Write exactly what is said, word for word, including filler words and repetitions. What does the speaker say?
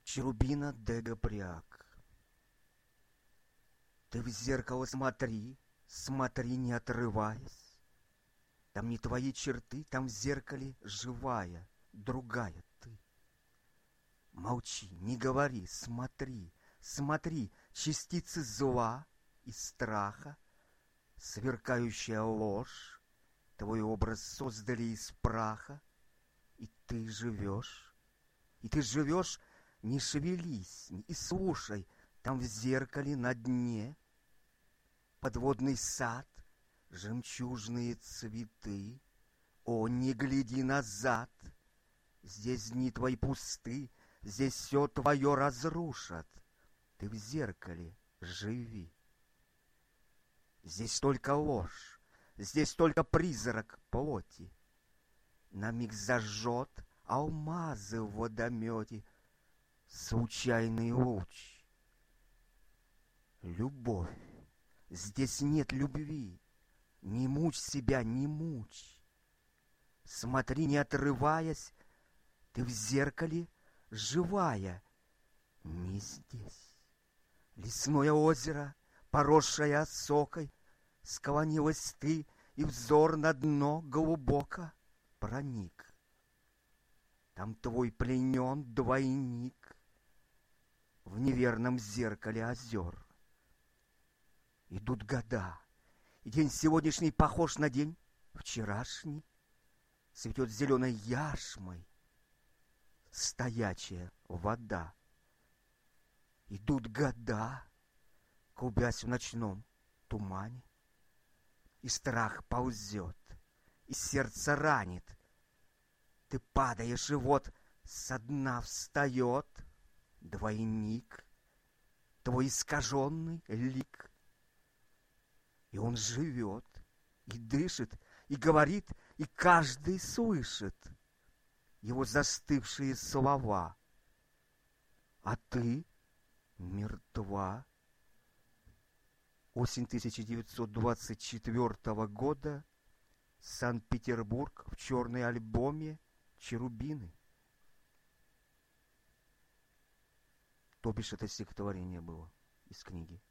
Черубина де Гапряк. Ты в зеркало смотри, смотри, не отрываясь. Там не твои черты, там в зеркале живая, другая ты. Молчи, не говори, смотри, смотри, частицы зла и страха, сверкающая ложь, твой образ создали из праха, и ты живешь, и ты живешь, не шевелись и слушай, там в зеркале на дне подводный сад, жемчужные цветы. О, не гляди назад, здесь дни твои пусты, здесь все твое разрушат. Ты в зеркале живи. Здесь только ложь, здесь только призрак плоти. На миг зажжет алмазы в водомете случайный луч. Любовь, здесь нет любви, не мучь себя, не мучь. Смотри, не отрываясь, ты в зеркале живая. Не здесь. Лесное озеро, поросшее осокой, склонилась ты, и взор на дно глубоко проник. Там твой пленен двойник в неверном зеркале озер. Идут года, и день сегодняшний похож на день вчерашний. Цветет зеленой яшмой стоячая вода. Идут года, клубясь в ночном тумане, и страх ползет, и сердце ранит. Ты падаешь, и вот со дна встает двойник, твой искаженный лик. И он живет, и дышит, и говорит, и каждый слышит его застывшие слова. А ты мертва. Осень тысяча девятьсот двадцать четвёртого года. Санкт-Петербург. В черной альбоме «Черубины». То бишь это стихотворение было из книги.